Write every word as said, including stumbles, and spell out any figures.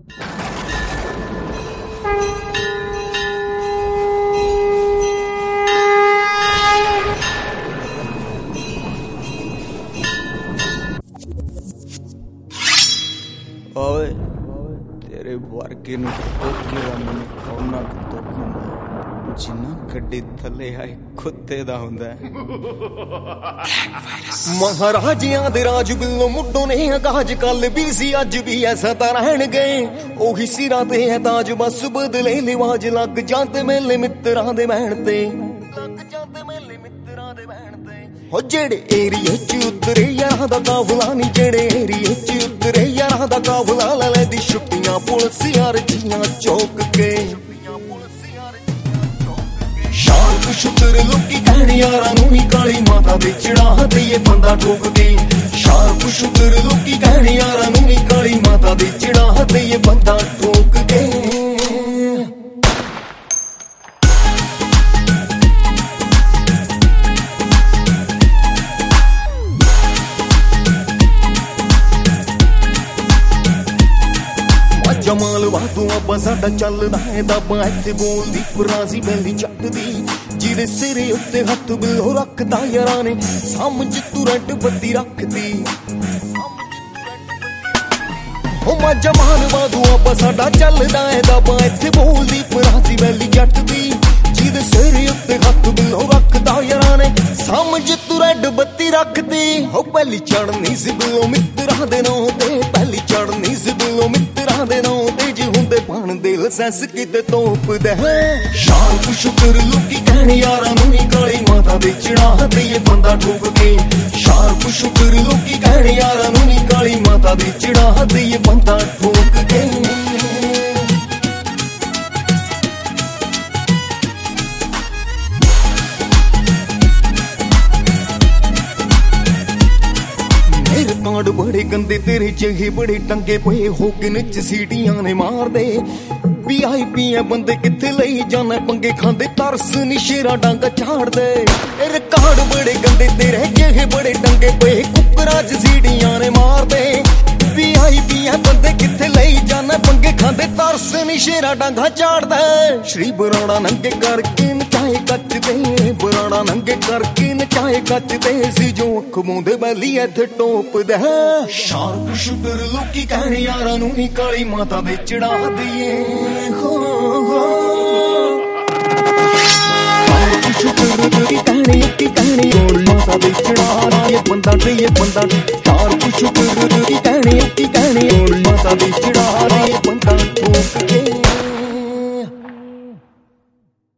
ओए तेरे वर्गे नूं टोके दा मैनूं उन्ना क दुख हुंदा जिन्ना गड्डी थल्ले आए कुत्ते दा हुंदा महाराजियां दे राज बिल्लों मुड्डों ने अगाज कल भी सी अज भी ऐसा तां रहण गए ओही सिरां ते है ताज बस बदले लिवाज लग जाते मेले मित्रां दे महण ते लग जाते मेले मित्रां दे महण ते हो जेड़े एरिए च उतरे यारां दा काफला नी जेड़े एरिए च उतरे यारां दा काफला ले ले दी छुट्टियां पुलिस यार जियां चौक के शार्प शुतर लोकी कहने यारां नूं नी काली माता दे चढ़ा ते ये बंदा ठोक के शार्प शुतर लोकी कहने यारां नूं नी काली माता दे चढ़ा ते ये बंदा ठोक के जमाल वादू अब्बा साडा चलदा है दब्बा इत्थे बोलदी फराजी बैली चटदी जिहदे सिरे उत्ते हत्थ बिलो रखदा यारां ने समझ तुरंट बत्ती रखदी हो मा जमाल वादू अब्बा साडा चलदा है दब्बा इत्थे बोलदी फराजी बैली चटदी जिहदे सिरे उत्ते हत्थ बिलो रखदा यारां ने समझ तुरंट बत्ती रखदी हो पहली चढ़नी सी बिलो मित्रां दे नां ते पहली चढ़नी सी बिलो मित्रां दे नां ते जी हुंदे पाण दे लसैंस किते तोप दे शार्प शुकर लोकी कहने यारां नूं नी काली माता दे चढ़ा ते ये बंदा ठोक के शार्प शुकर लोकी कहने यारां नूं नी काली माता दे चढ़ा ते ये बंदा ठोक के कांड बड़े गंदे तेरे जहे बड़े टंगे पे हो के निच सीटियां ने मार दे वी आई पी है बंदे किथे लई जाना पंगे खांदे तरस निशेरा डांगा झाड़ दे रिकॉर्ड बड़े गंदे तेरे जहे बड़े टंगे पे कुकरा च सीटियां ने मार दे वी आई पी है बंदे किथे लई जाना पंगे खांदे तरस निशेरा डांगा झाड़ दे श्री बराड़ा नंगे करके नचाए कच दे बराड़ा नंगे करके नचाए कच दे सी जो अख मूंदे बैली इत्थे टोप दे शार्प शुगर लोकी कहने यारां नूं नी काली माता दे चढ़ा दईए हो हो शार्प शुगर लोकी कहने की कहने काली माता दे चढ़ा ये बंदा ते ये बंदा शार्प शुगर लोकी कहने की कहने काली माता दे चढ़ा